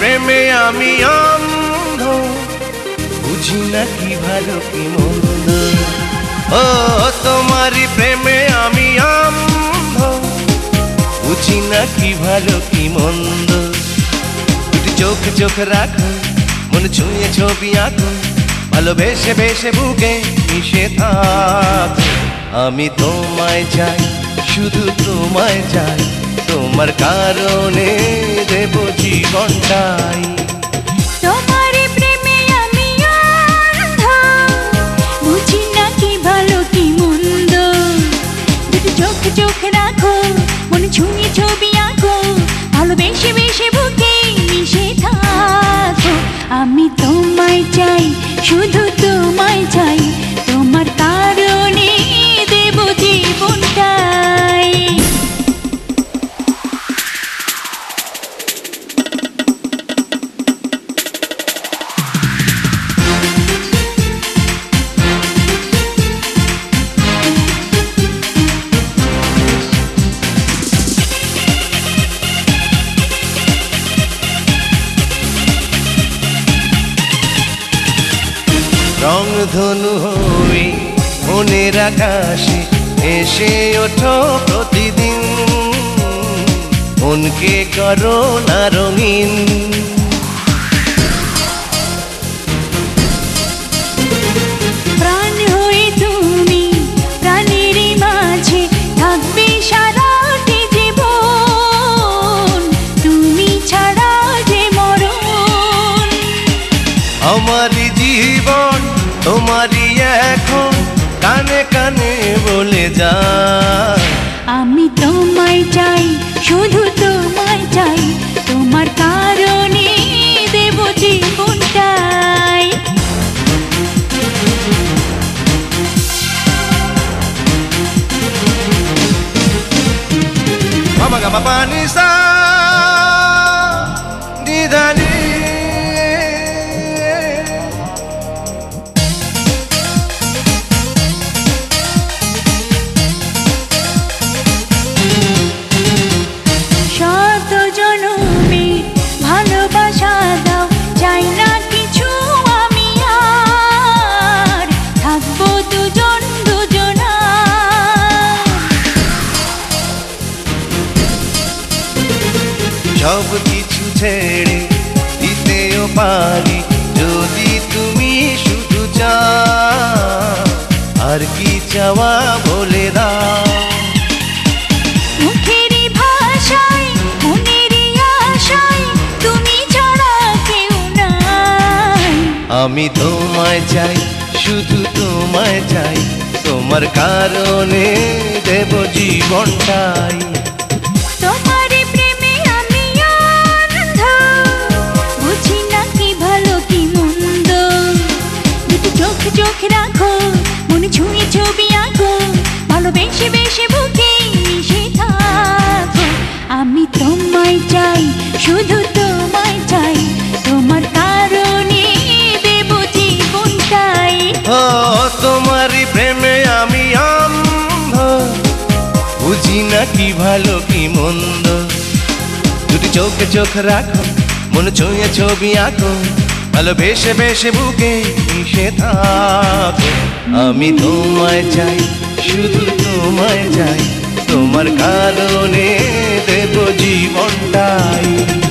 প্রেমে আমি অন্ধ, বুঝি না কি ভালো কি মন্দ। ও তোমারই প্রেমে আমি অন্ধ, বুঝি না কি ভালো কি মন্দ। দুটি চোখ চোখ রাখো, মন ছুঁয়ে ছবি আঁকো, ভালোবেসে বেসে বুকে মিশে থাকো। আমি তোমায় চাই, শুধু তোমায় চাই, তোমার কারণে দেব জীবনটাই। তোমার প্রেমে আমি অন্ধ, বুঝি না কি ভালো কি মন্দ। দুটো চোখ চোখ রাখো, মনে ছুঁয়ে ছবি আঁকো, ভালোবেসে বেসে বুকে মিশে থাকো। আমি তোমায় চাই, শুধু তোমায় চাই, তোমার কারণে দেব জীবনটাই। রংধনু হয়ে মনের আকাশে এসে ওঠো প্রতিদিন, মনকে করো না রঙিন। প্রাণ হয়ে তুমি প্রাণের মাঝে থাকবে সারাটি জীবন, তুমি ছাড়া যে মরণ। আমারই জীবন তোমারই এখন কানে কানে বলে যায়। আমি তোমায় চাই, শুধু তোমায় চাই, তোমার কারণে দেব জীবনটাই। বাবা গা বাবা নিসা নিদানি। শত জনমে ভালোবাসা দাও, চাই না কিছু আমি আর, থাকবো দুজন দুজনা। সব কিছু ছেড়ে দিতেও পারি যদি তুমি শুধু চাও। আর কি চাওয়া বলে দাও। মুখেরই ভাষায় মনেরই আশায় তুমি ছাড়া কেউ নাই। আমি তোমায় চাই, শুধু তোমায় চাই, তোমার কারণে দেব জীবনটাই। তোমার প্রেমে আমি অন্ধ, বুঝি না কি ভালো কি মন্দ। দুটো চোখ চোখ রাখো, মনে ছুঁয়ে ছবি আঁকো, ভালোবেসে বেসে বুকে মিশে থাকো। আমি তোমায় চাই, শুধু তোমায় চাই, তোমার কারণে দেব জীবনটাই। ও তোমারই প্রেমে আমি অন্ধ, বুঝি না কি ভালো কি মন্দ। দুটি চোখে চোখ রাখো, মন ছুঁয়ে ছবি আঁকো, ভালোবেসে বেসে বুকে মিশে থাকো। আমি তোমায় চাই, শুধু তোমায় চাই, তোমার কারণে দেব জীবনটাই।